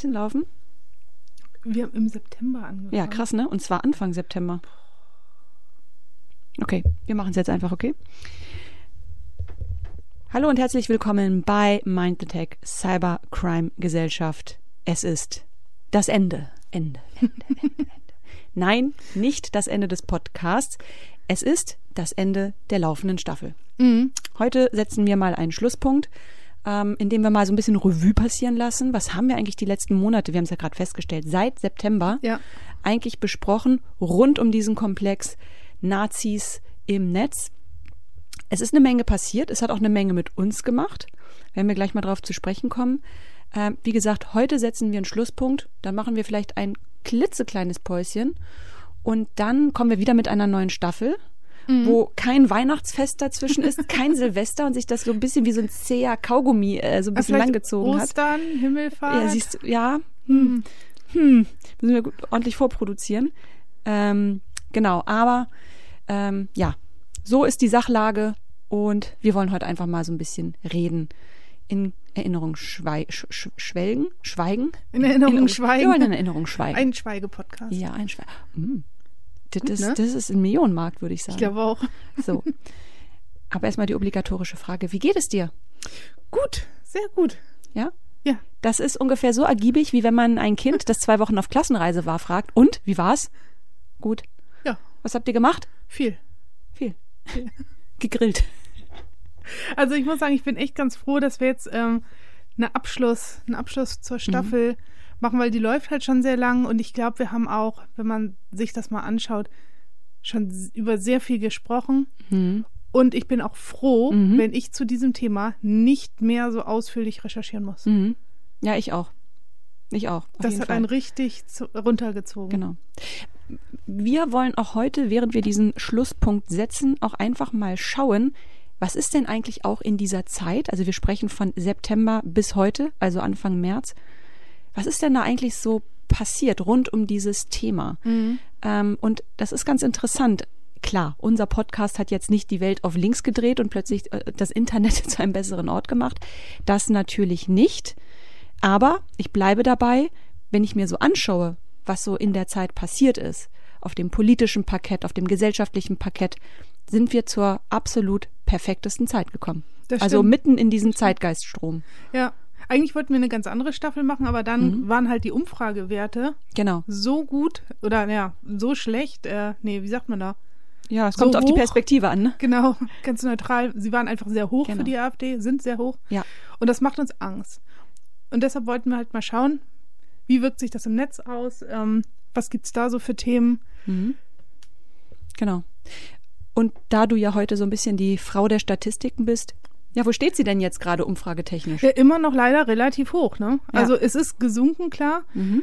bisschen laufen? Wir haben im September angefangen. Ja, krass, ne? Und zwar Anfang September. Okay, wir machen es jetzt einfach, okay? Hallo und herzlich willkommen bei Mind the Tech Cybercrime Gesellschaft. Es ist das Ende. Ende. Nein, nicht das Ende des Podcasts. Es ist das Ende der laufenden Staffel. Mhm. Heute setzen wir mal einen Schlusspunkt, indem wir mal so ein bisschen Revue passieren lassen. Was haben wir eigentlich die letzten Monate, wir haben es ja gerade festgestellt, seit September eigentlich besprochen rund um diesen Komplex Nazis im Netz? Es ist eine Menge passiert, es hat auch eine Menge mit uns gemacht, werden wir gleich mal drauf zu sprechen kommen. Wie gesagt, heute setzen wir einen Schlusspunkt, dann machen wir vielleicht ein klitzekleines Päuschen und dann kommen wir wieder mit einer neuen Staffel, wo kein Weihnachtsfest dazwischen ist, kein Silvester und sich das so ein bisschen wie so ein zäher Kaugummi so ein bisschen langgezogen hat. Ostern, Himmelfahrt. Ja, siehst du, ja. Müssen wir gut, ordentlich vorproduzieren. Genau, aber ja, so ist die Sachlage und wir wollen heute einfach mal so ein bisschen reden. In Erinnerung schweigen. In Erinnerung schweigen. Wir wollen in Erinnerung schweigen. Ein Schweigepodcast. Ja, ein Das ist ein Millionenmarkt, würde ich sagen. Ich glaube auch. So. Aber erstmal die obligatorische Frage. Wie geht es dir? Gut, sehr gut. Ja? Ja. Das ist ungefähr so ergiebig, wie wenn man ein Kind, das 2 Wochen auf Klassenreise war, fragt. Und, wie war's? Gut. Ja. Was habt ihr gemacht? Viel. Gegrillt. Also ich muss sagen, ich bin echt ganz froh, dass wir jetzt einen Abschluss zur Staffel machen, weil die läuft halt schon sehr lang und ich glaube, wir haben auch, wenn man sich das mal anschaut, schon über sehr viel gesprochen. Und ich bin auch froh, wenn ich zu diesem Thema nicht mehr so ausführlich recherchieren muss. Ja, ich auch. Das hat einen richtig runtergezogen. Genau. Wir wollen auch heute, während wir diesen Schlusspunkt setzen, auch einfach mal schauen, was ist denn eigentlich auch in dieser Zeit, also wir sprechen von September bis heute, also Anfang März, was ist denn da eigentlich so passiert rund um dieses Thema? Und das ist ganz interessant. Klar, unser Podcast hat jetzt nicht die Welt auf links gedreht und plötzlich das Internet zu einem besseren Ort gemacht. Das natürlich nicht. Aber ich bleibe dabei, wenn ich mir so anschaue, was so in der Zeit passiert ist, auf dem politischen Parkett, auf dem gesellschaftlichen Parkett, sind wir zur absolut perfektesten Zeit gekommen. Also mitten in diesem Zeitgeiststrom. Ja, eigentlich wollten wir eine ganz andere Staffel machen, aber dann waren halt die Umfragewerte so gut oder so schlecht. Wie sagt man da? Ja, es kommt so auf die Perspektive an, ne? Genau, ganz neutral. Sie waren einfach sehr hoch für die AfD, sind sehr hoch. Ja. Und das macht uns Angst. Und deshalb wollten wir halt mal schauen, wie wirkt sich das im Netz aus? Was gibt's da so für Themen? Genau. Und da du ja heute so ein bisschen die Frau der Statistiken bist, ja, wo steht sie denn jetzt gerade umfragetechnisch? Ja, immer noch leider relativ hoch, ne? Ja. Also es ist gesunken, klar.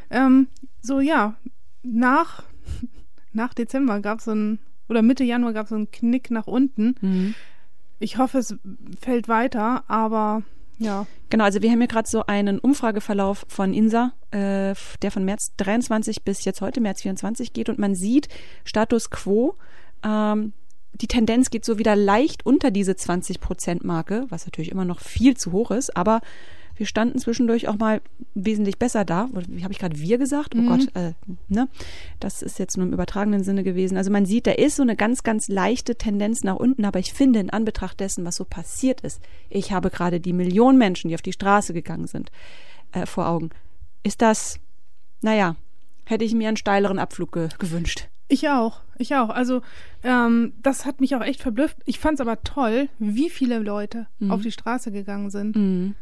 Nach Dezember gab es oder Mitte Januar gab es so einen Knick nach unten. Ich hoffe, es fällt weiter, aber ja. Genau, also wir haben hier gerade so einen Umfrageverlauf von INSA, der von März 23 bis jetzt heute, März 24 geht und man sieht Status Quo, die Tendenz geht so wieder leicht unter diese 20%-Marke, was natürlich immer noch viel zu hoch ist, aber wir standen zwischendurch auch mal wesentlich besser da. Wie habe ich gerade wir gesagt? Oh Gott, ne? Das ist jetzt nur im übertragenen Sinne gewesen. Also man sieht, da ist so eine ganz, ganz leichte Tendenz nach unten, aber ich finde in Anbetracht dessen, was so passiert ist, ich habe gerade die Millionen Menschen, die auf die Straße gegangen sind, vor Augen. Ist das, hätte ich mir einen steileren Abflug gewünscht. Ich auch. Also das hat mich auch echt verblüfft. Ich fand es aber toll, wie viele Leute auf die Straße gegangen sind.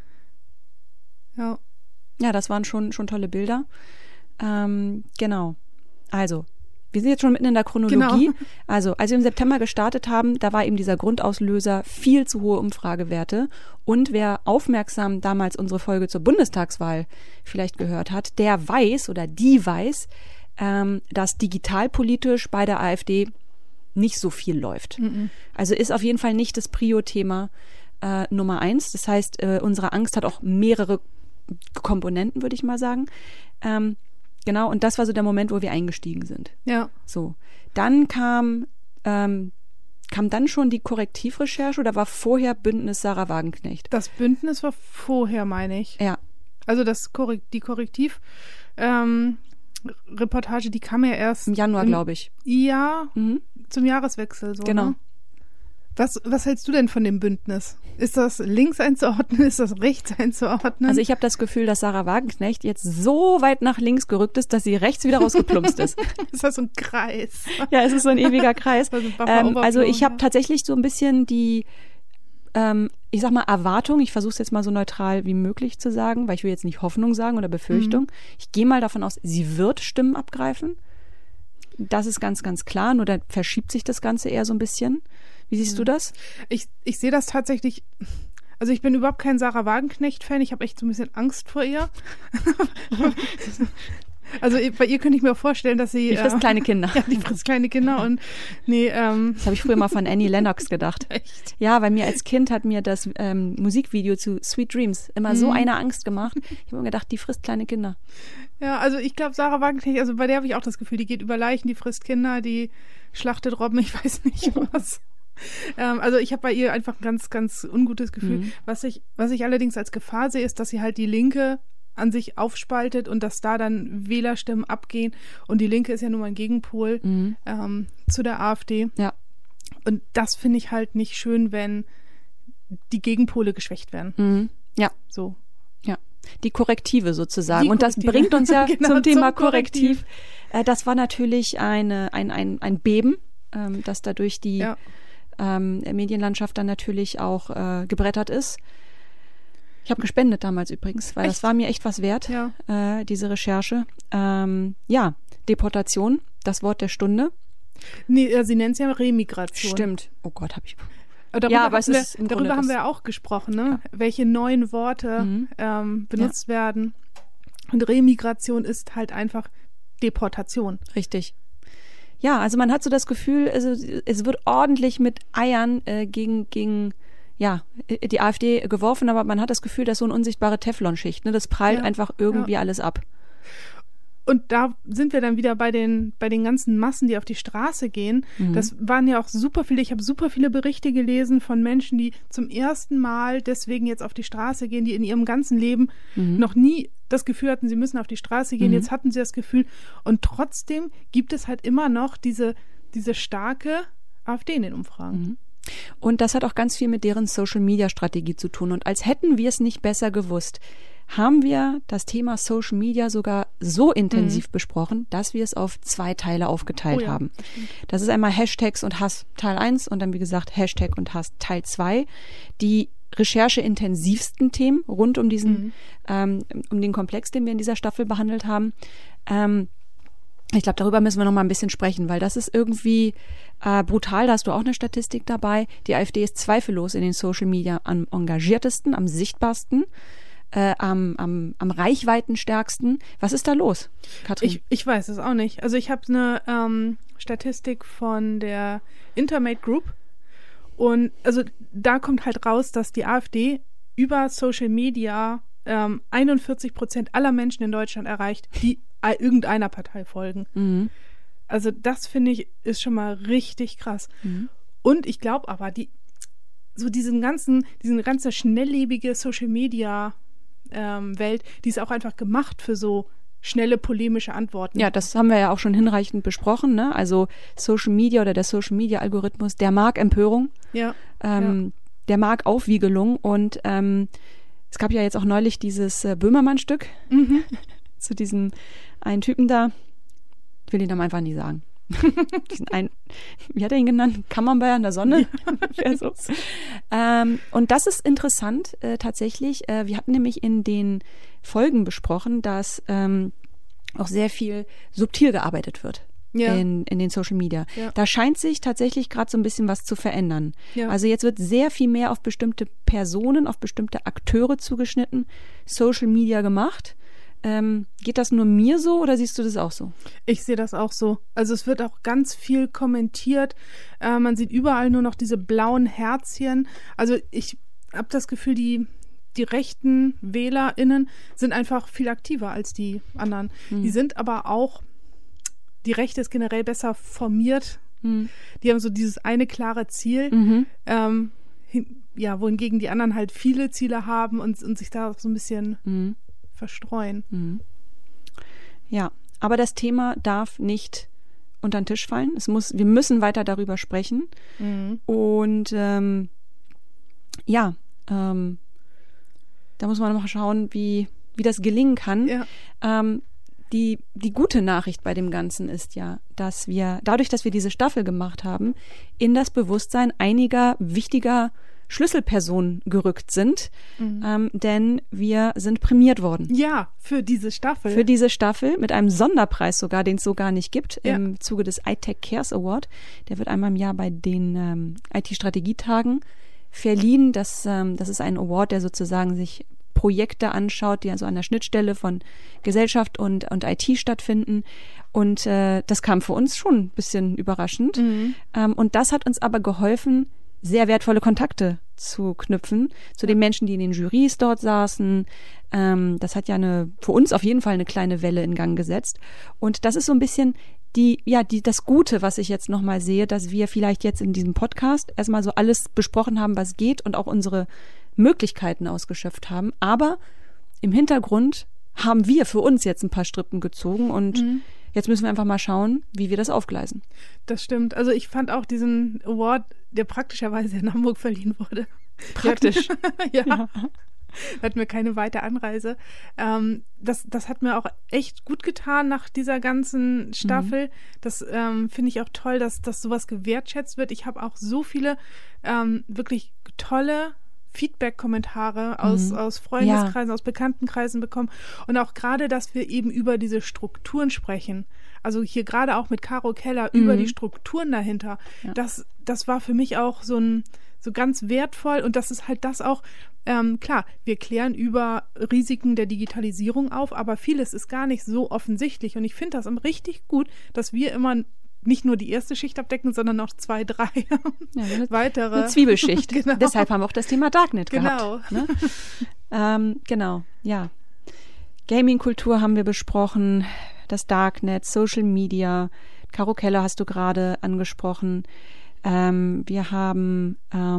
Ja, das waren schon tolle Bilder. Genau. Also, wir sind jetzt schon mitten in der Chronologie. Genau. Also, als wir im September gestartet haben, da war eben dieser Grundauslöser viel zu hohe Umfragewerte. Und wer aufmerksam damals unsere Folge zur Bundestagswahl vielleicht gehört hat, der weiß oder die weiß, dass digitalpolitisch bei der AfD nicht so viel läuft. Also ist auf jeden Fall nicht das Prio-Thema Nummer 1. Das heißt, unsere Angst hat auch mehrere Komponenten, würde ich mal sagen. Genau, und das war so der Moment, wo wir eingestiegen sind. Ja. So. Dann kam dann schon die Korrektivrecherche oder war vorher Bündnis Sarah Wagenknecht? Das Bündnis war vorher, meine ich. Ja. Also die Korrektiv Reportage, die kam ja erst im Januar, glaube ich. Ja, zum Jahreswechsel so. Genau. Ne? Was hältst du denn von dem Bündnis? Ist das links einzuordnen? Ist das rechts einzuordnen? Also ich habe das Gefühl, dass Sarah Wagenknecht jetzt so weit nach links gerückt ist, dass sie rechts wieder rausgeplumpst ist. Ist das so ein Kreis? Ja, es ist so ein ewiger Kreis. Also ich habe ja. tatsächlich so ein bisschen die, ich sag mal, Erwartung, ich versuche es jetzt mal so neutral wie möglich zu sagen, weil ich will jetzt nicht Hoffnung sagen oder Befürchtung. Ich gehe mal davon aus, sie wird Stimmen abgreifen. Das ist ganz, ganz klar, nur da verschiebt sich das Ganze eher so ein bisschen. Wie siehst du das? Ich sehe das tatsächlich, also ich bin überhaupt kein Sarah Wagenknecht-Fan, ich habe echt so ein bisschen Angst vor ihr. Also bei ihr könnte ich mir auch vorstellen, dass sie... Die frisst kleine Kinder. Ja, die frisst kleine Kinder und nee. Das habe ich früher mal von Annie Lennox gedacht. Echt? Ja, weil mir als Kind hat mir das Musikvideo zu Sweet Dreams immer so eine Angst gemacht. Ich habe mir gedacht, die frisst kleine Kinder. Ja, also ich glaube, Sarah Wagenknecht, also bei der habe ich auch das Gefühl, die geht über Leichen, die frisst Kinder, die schlachtet Robben, ich weiß nicht was. Also ich habe bei ihr einfach ein ganz, ganz ungutes Gefühl. Was ich allerdings als Gefahr sehe, ist, dass sie halt die Linke an sich aufspaltet und dass da dann Wählerstimmen abgehen. Und die Linke ist ja nun mal ein Gegenpol zu der AfD. Ja. Und das finde ich halt nicht schön, wenn die Gegenpole geschwächt werden. Ja. So. Ja. Die Korrektive sozusagen. Die Und das Korrektive. bringt uns ja Genau, zum Thema zum Korrektiv. Das war natürlich ein Beben, das dadurch die Medienlandschaft dann natürlich auch gebrettert ist. Ich habe gespendet damals übrigens, weil das war mir echt was wert, diese Recherche. Ja, Deportation, das Wort der Stunde. Nee, sie nennt es ja Remigration. Stimmt. Oh Gott, habe ich... Darüber haben wir auch gesprochen, ne? Ja. Welche neuen Worte benutzt werden. Und Remigration ist halt einfach Deportation. Richtig. Ja, also man hat so das Gefühl, es wird ordentlich mit Eiern gegen die AfD geworfen, aber man hat das Gefühl, dass so eine unsichtbare Teflonschicht, ne? Das prallt einfach irgendwie alles ab. Und da sind wir dann wieder bei den ganzen Massen, die auf die Straße gehen. Das waren ja auch super viele. Ich habe super viele Berichte gelesen von Menschen, die zum ersten Mal deswegen jetzt auf die Straße gehen, die in ihrem ganzen Leben noch nie das Gefühl hatten, sie müssen auf die Straße gehen. Jetzt hatten sie das Gefühl. Und trotzdem gibt es halt immer noch diese starke AfD in den Umfragen. Und das hat auch ganz viel mit deren Social-Media-Strategie zu tun. Und als hätten wir es nicht besser gewusst, haben wir das Thema Social Media sogar so intensiv besprochen, dass wir es auf 2 Teile aufgeteilt haben. Das ist einmal Hashtags und Hass Teil 1 und dann, wie gesagt, Hashtag und Hass Teil 2. Die rechercheintensivsten Themen rund um diesen, um den Komplex, den wir in dieser Staffel behandelt haben. Ich glaube, darüber müssen wir noch mal ein bisschen sprechen, weil das ist irgendwie brutal. Da hast du auch eine Statistik dabei. Die AfD ist zweifellos in den Social Media am engagiertesten, am sichtbarsten. Am reichweitenstärksten. Was ist da los, Katrin? Ich weiß es auch nicht. Also ich habe eine Statistik von der Intermate Group und also da kommt halt raus, dass die AfD über Social Media 41% aller Menschen in Deutschland erreicht, die irgendeiner Partei folgen. Also das finde ich ist schon mal richtig krass. Und ich glaube aber, diese ganze schnelllebige Social Media Welt, die ist auch einfach gemacht für so schnelle polemische Antworten. Ja, das haben wir ja auch schon hinreichend besprochen, ne? Also Social Media oder der Social Media Algorithmus, der mag Empörung, der mag Aufwiegelung und es gab ja jetzt auch neulich dieses Böhmermann-Stück zu diesem einen Typen da, ich will den Namen einfach nie sagen. Wie hat er ihn genannt? Camembert in der Sonne? Ja. So. Und das ist interessant tatsächlich. Wir hatten nämlich in den Folgen besprochen, dass auch sehr viel subtil gearbeitet wird in den Social Media. Ja. Da scheint sich tatsächlich gerade so ein bisschen was zu verändern. Ja. Also jetzt wird sehr viel mehr auf bestimmte Personen, auf bestimmte Akteure zugeschnitten, Social Media gemacht. Geht das nur mir so oder siehst du das auch so? Ich sehe das auch so. Also es wird auch ganz viel kommentiert. Man sieht überall nur noch diese blauen Herzchen. Also ich habe das Gefühl, die rechten WählerInnen sind einfach viel aktiver als die anderen. Die sind aber auch, die Rechte ist generell besser formiert. Die haben so dieses eine klare Ziel. Wohingegen die anderen halt viele Ziele haben und sich da so ein bisschen verstreuen. Mhm. Ja, aber das Thema darf nicht unter den Tisch fallen. Wir müssen weiter darüber sprechen. Mhm. Und da muss man noch mal schauen, wie das gelingen kann. Ja. Die gute Nachricht bei dem Ganzen ist ja, dass wir, dadurch, dass wir diese Staffel gemacht haben, in das Bewusstsein einiger wichtiger Schlüsselpersonen gerückt sind, denn wir sind prämiert worden. Ja, für diese Staffel. Für diese Staffel mit einem Sonderpreis sogar, den es so gar nicht gibt, im Zuge des iTech Cares Award. Der wird einmal im Jahr bei den IT-Strategietagen verliehen. Das ist ein Award, der sozusagen sich Projekte anschaut, die also an der Schnittstelle von Gesellschaft und IT stattfinden. Und das kam für uns schon ein bisschen überraschend. Und das hat uns aber geholfen, sehr wertvolle Kontakte zu knüpfen zu den Menschen, die in den Jurys dort saßen. Das hat ja für uns auf jeden Fall eine kleine Welle in Gang gesetzt. Und das ist so ein bisschen das Gute, was ich jetzt nochmal sehe, dass wir vielleicht jetzt in diesem Podcast erstmal so alles besprochen haben, was geht und auch unsere Möglichkeiten ausgeschöpft haben. Aber im Hintergrund haben wir für uns jetzt ein paar Strippen gezogen und jetzt müssen wir einfach mal schauen, wie wir das aufgleisen. Das stimmt. Also ich fand auch diesen Award, der praktischerweise in Hamburg verliehen wurde. Praktisch. Ja. Hatten wir keine weite Anreise. Das hat mir auch echt gut getan nach dieser ganzen Staffel. Das finde ich auch toll, dass sowas gewertschätzt wird. Ich habe auch so viele wirklich tolle Feedback-Kommentare aus Freundeskreisen, aus Bekanntenkreisen bekommen. Und auch gerade, dass wir eben über diese Strukturen sprechen. Also hier gerade auch mit Caro Keller über die Strukturen dahinter. Ja. Das war für mich auch so ganz wertvoll. Und das ist halt das auch, klar, wir klären über Risiken der Digitalisierung auf, aber vieles ist gar nicht so offensichtlich. Und ich finde das richtig gut, dass wir immer nicht nur die erste Schicht abdecken, sondern noch 2, 3 weitere. Eine Zwiebelschicht. Genau. Deshalb haben wir auch das Thema Darknet gehabt. Ne? Genau, ja. Gaming-Kultur haben wir besprochen, das Darknet, Social Media, Caro Keller hast du gerade angesprochen. Wir haben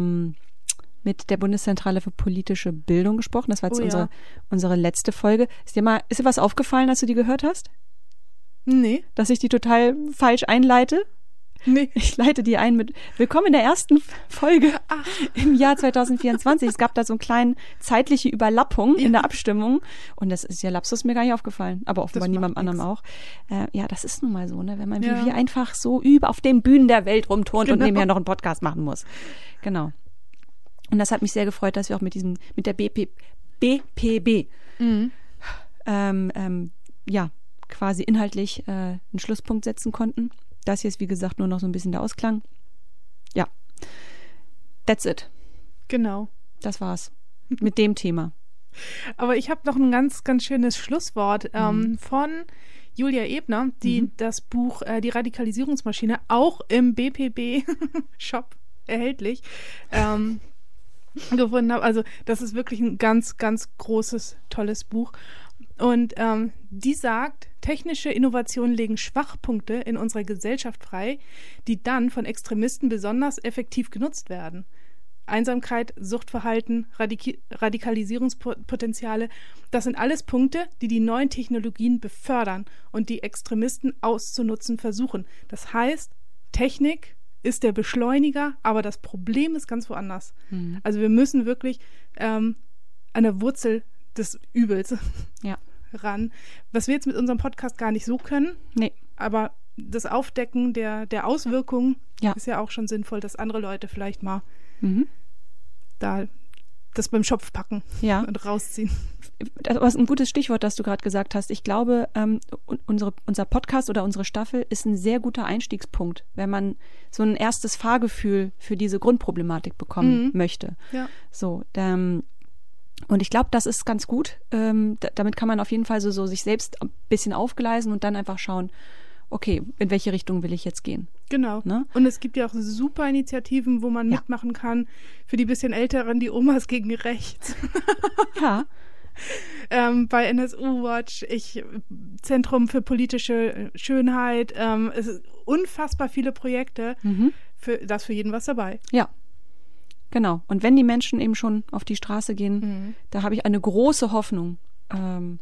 mit der Bundeszentrale für politische Bildung gesprochen. Das war jetzt unsere letzte Folge. Ist dir was aufgefallen, als du die gehört hast? Nee. Dass ich die total falsch einleite? Nee. Ich leite die ein mit Willkommen in der ersten Folge im Jahr 2024. Es gab da so eine kleine zeitliche Überlappung in der Abstimmung. Und das ist ja Lapsus mir gar nicht aufgefallen. Aber offenbar niemandem anderem auch. Das ist nun mal so, ne? Wenn man wie wir einfach so auf den Bühnen der Welt rumturnt und nebenher noch einen Podcast machen muss. Genau. Und das hat mich sehr gefreut, dass wir auch mit der BPB quasi inhaltlich einen Schlusspunkt setzen konnten. Das hier ist, wie gesagt, nur noch so ein bisschen der Ausklang. Ja, that's it. Genau. Das war's mit dem Thema. Aber ich habe noch ein ganz, ganz schönes Schlusswort von Julia Ebner, die das Buch Die Radikalisierungsmaschine auch im BPB-Shop erhältlich gefunden habe. Also das ist wirklich ein ganz, ganz großes, tolles Buch. Und die sagt, technische Innovationen legen Schwachpunkte in unserer Gesellschaft frei, die dann von Extremisten besonders effektiv genutzt werden. Einsamkeit, Suchtverhalten, Radikalisierungspotenziale, das sind alles Punkte, die die neuen Technologien befördern und die Extremisten auszunutzen versuchen. Das heißt, Technik ist der Beschleuniger, aber das Problem ist ganz woanders. Also wir müssen wirklich an der Wurzel des Übels ran, was wir jetzt mit unserem Podcast gar nicht so können. Nee. Aber das Aufdecken der Auswirkungen ist ja auch schon sinnvoll, dass andere Leute vielleicht mal da das beim Schopf packen und rausziehen. Das war ein gutes Stichwort, das du gerade gesagt hast. Ich glaube, unser Podcast oder unsere Staffel ist ein sehr guter Einstiegspunkt, wenn man so ein erstes Fahrgefühl für diese Grundproblematik bekommen möchte. Ja. So, und ich glaube, das ist ganz gut. Damit kann man auf jeden Fall so sich selbst ein bisschen aufgleisen und dann einfach schauen, okay, in welche Richtung will ich jetzt gehen? Genau. Ne? Und es gibt ja auch super Initiativen, wo man mitmachen kann. Für die bisschen Älteren, die Omas gegen rechts. Ja. Bei NSU Watch, Zentrum für politische Schönheit. Es sind unfassbar viele Projekte. Da ist für jeden was dabei. Ja. Genau. Und wenn die Menschen eben schon auf die Straße gehen, da habe ich eine große Hoffnung,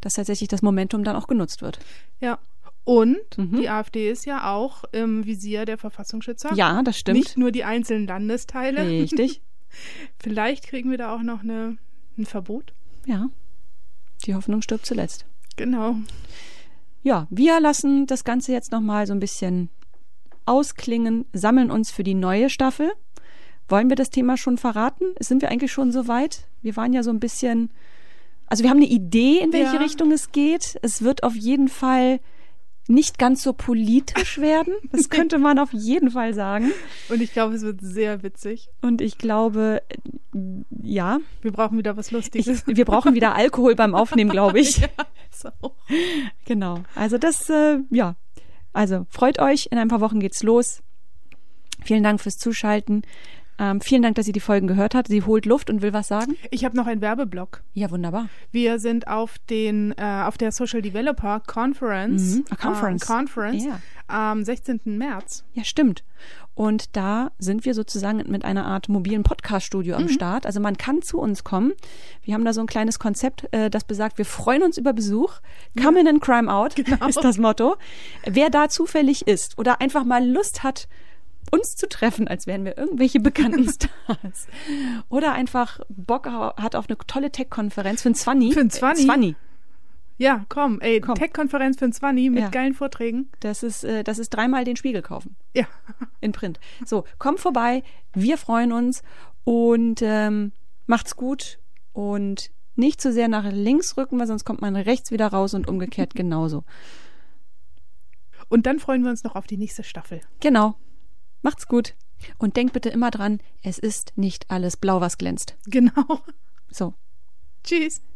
dass tatsächlich das Momentum dann auch genutzt wird. Ja. Und die AfD ist ja auch im Visier der Verfassungsschützer. Ja, das stimmt. Nicht nur die einzelnen Landesteile. Richtig. Vielleicht kriegen wir da auch noch ein Verbot. Ja, die Hoffnung stirbt zuletzt. Genau. Ja, wir lassen das Ganze jetzt nochmal so ein bisschen ausklingen, sammeln uns für die neue Staffel. Wollen wir das Thema schon verraten? Sind wir eigentlich schon so weit? Wir waren ja so ein bisschen, also wir haben eine Idee, in welche Richtung es geht. Es wird auf jeden Fall nicht ganz so politisch werden. Das könnte man auf jeden Fall sagen. Und ich glaube, es wird sehr witzig. Und ich glaube, ja. Wir brauchen wieder was Lustiges. Wir brauchen wieder Alkohol beim Aufnehmen, glaube ich. Ja, so. Genau. Also das, ja. Also freut euch, in ein paar Wochen geht's los. Vielen Dank fürs Zuschalten. Vielen Dank, dass ihr die Folgen gehört habt. Sie holt Luft und will was sagen. Ich habe noch einen Werbeblock. Ja, wunderbar. Wir sind auf der Social Developer Conference, Ja. Am 16. März. Ja, stimmt. Und da sind wir sozusagen mit einer Art mobilen Podcast-Studio am Start. Also man kann zu uns kommen. Wir haben da so ein kleines Konzept, das besagt, wir freuen uns über Besuch. Come in and crime out, genau. Ist das Motto. Wer da zufällig ist oder einfach mal Lust hat, uns zu treffen, als wären wir irgendwelche bekannten Stars. Oder einfach Bock hat auf eine tolle Tech-Konferenz für ein 20. Für ein 20? 20. Ja, komm. Tech-Konferenz für ein 20 mit geilen Vorträgen. Das ist 3-mal den Spiegel kaufen. Ja. In Print. So, kommt vorbei. Wir freuen uns und macht's gut und nicht zu sehr nach links rücken, weil sonst kommt man rechts wieder raus und umgekehrt genauso. Und dann freuen wir uns noch auf die nächste Staffel. Genau. Macht's gut. Und denkt bitte immer dran, es ist nicht alles blau, was glänzt. Genau. So. Tschüss.